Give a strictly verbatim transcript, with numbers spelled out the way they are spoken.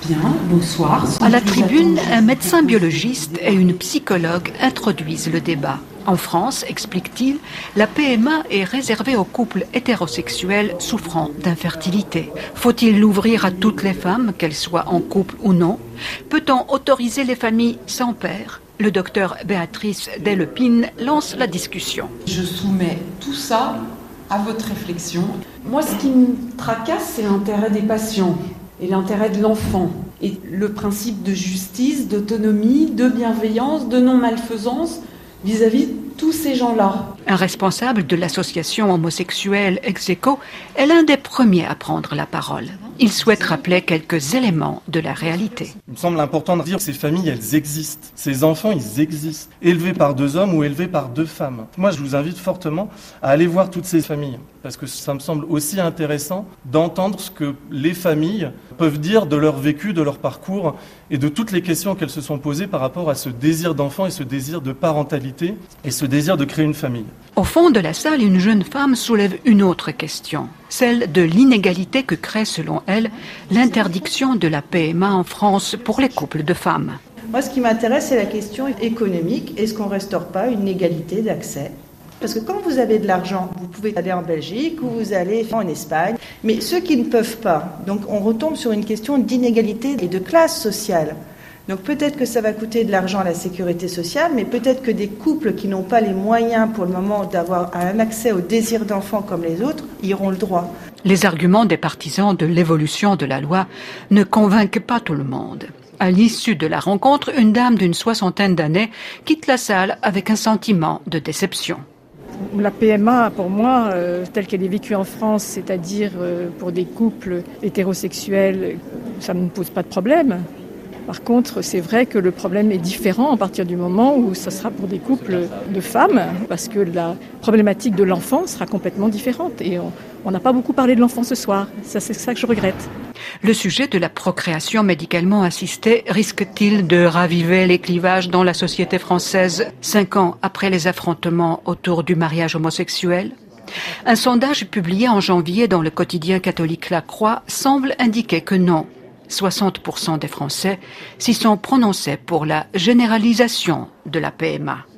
Bien, bonsoir. À la tribune, un médecin biologiste et une psychologue introduisent le débat. En France, explique-t-il, la P M A est réservée aux couples hétérosexuels souffrant d'infertilité. Faut-il l'ouvrir à toutes les femmes, qu'elles soient en couple ou non? Peut-on autoriser les familles sans père? Le docteur Béatrice Delépine lance la discussion. Je soumets tout ça à votre réflexion. Moi, ce qui me tracasse, c'est l'intérêt des patients et l'intérêt de l'enfant. Et le principe de justice, d'autonomie, de bienveillance, de non-malfaisance vis-à-vis de tous ces gens-là. Un responsable de l'association homosexuelle Execo est l'un des premiers à prendre la parole. Il souhaite rappeler quelques éléments de la réalité. Il me semble important de dire que ces familles, elles existent. Ces enfants, ils existent. Élevés par deux hommes ou élevés par deux femmes. Moi, je vous invite fortement à aller voir toutes ces familles. Parce que ça me semble aussi intéressant d'entendre ce que les familles peuvent dire de leur vécu, de leur parcours et de toutes les questions qu'elles se sont posées par rapport à ce désir d'enfant et ce désir de parentalité et ce désir de créer une famille. Au fond de la salle, une jeune femme soulève une autre question, celle de l'inégalité que crée, selon elle, l'interdiction de la P M A en France pour les couples de femmes. Moi, ce qui m'intéresse, c'est la question économique. Est-ce qu'on ne restaure pas une égalité d'accès ? Parce que quand vous avez de l'argent, vous pouvez aller en Belgique ou vous allez en Espagne. Mais ceux qui ne peuvent pas, donc on retombe sur une question d'inégalité et de classe sociale. Donc peut-être que ça va coûter de l'argent à la sécurité sociale, mais peut-être que des couples qui n'ont pas les moyens pour le moment d'avoir un accès au désir d'enfant comme les autres, y auront le droit. Les arguments des partisans de l'évolution de la loi ne convainquent pas tout le monde. À l'issue de la rencontre, une dame d'une soixantaine d'années quitte la salle avec un sentiment de déception. La P M A, pour moi, euh, telle qu'elle est vécue en France, c'est-à-dire euh, pour des couples hétérosexuels, ça ne pose pas de problème. Par contre, c'est vrai que le problème est différent à partir du moment où ça sera pour des couples de femmes, parce que la problématique de l'enfant sera complètement différente. Et on n'a pas beaucoup parlé de l'enfant ce soir. Ça, c'est ça que je regrette. Le sujet de la procréation médicalement assistée risque-t-il de raviver les clivages dans la société française, cinq ans après les affrontements autour du mariage homosexuel? Un sondage publié en janvier dans le quotidien catholique La Croix semble indiquer que non. soixante pour cent des Français s'y sont prononcés pour la généralisation de la P M A.